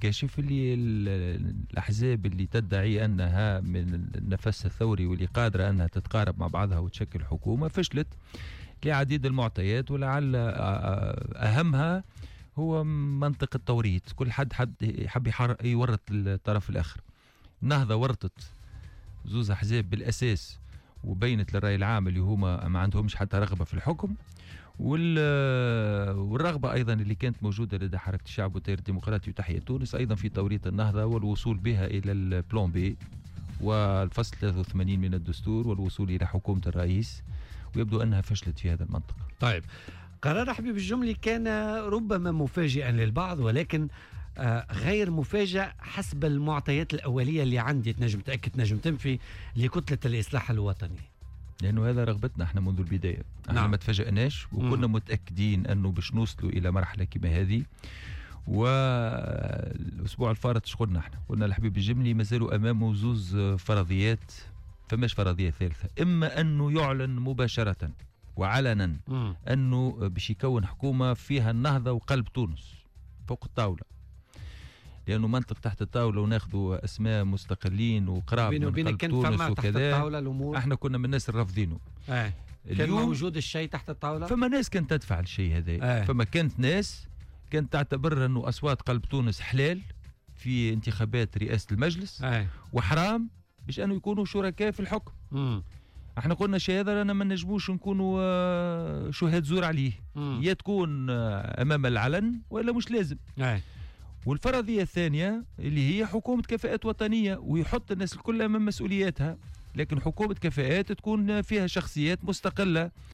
الكاشف اللي الأحزاب اللي تدعي أنها من النفس الثوري واللي قادرة أنها تتقارب مع بعضها وتشكل حكومة فشلت لعديد المعطيات، ولعل أهمها هو منطق التوريط. كل حد حب يورط الطرف الآخر. النهضة ورطت زوز أحزاب بالأساس وبينت للرأي العام اللي هما ما عندهمش حتى رغبة في الحكم، والرغبة أيضا اللي كانت موجودة لدى حركة الشعب والتيار الديمقراطي وتحية تونس أيضا في توريط النهضة والوصول بها إلى البلان بي والفصل 83 من الدستور والوصول إلى حكومة الرئيس، ويبدو أنها فشلت في هذا المنطقة. طيب، قرار حبيب الجملي كان ربما مفاجئا للبعض، ولكن غير مفاجئ حسب المعطيات الأولية اللي عندي. تنجم تأكد، تنجم تنفي لكتلة الإصلاح الوطني، لأنه هذا رغبتنا احنا منذ البداية. احنا ما تفاجأناش وكنا متأكدين أنه باش نوصلوا إلى مرحلة كما هذه. والأسبوع الفارط شغلنا احنا قلنا لحبيب الجملي مازالوا أمامه زوز فرضيات، فماش فرضية ثالثة. إما أنه يعلن مباشرة وعلنا أنه باش يكون حكومة فيها النهضة وقلب تونس فوق الطاولة، لأنه منطق تحت الطاولة وناخذوا أسماء مستقلين وقراب من قلب تونس وكذا. احنا كنا من الناس الرافضينه. كان موجود الشيء تحت الطاولة، فما ناس كانت تدفع الشيء هذا. فما كانت ناس كانت تعتبر أنه أصوات قلب تونس حلال في انتخابات رئاسة المجلس وحرام باش أنه يكونوا شركاء في الحكم. احنا قلنا شيء هذا أنا ما نجموش نكونوا شهاد زور عليه. يا تكون أمام العلن ولا مش لازم. والفرضية الثانية اللي هي حكومة كفاءات وطنية، ويحط الناس الكل أمام مسؤولياتها، لكن حكومة كفاءات تكون فيها شخصيات مستقلة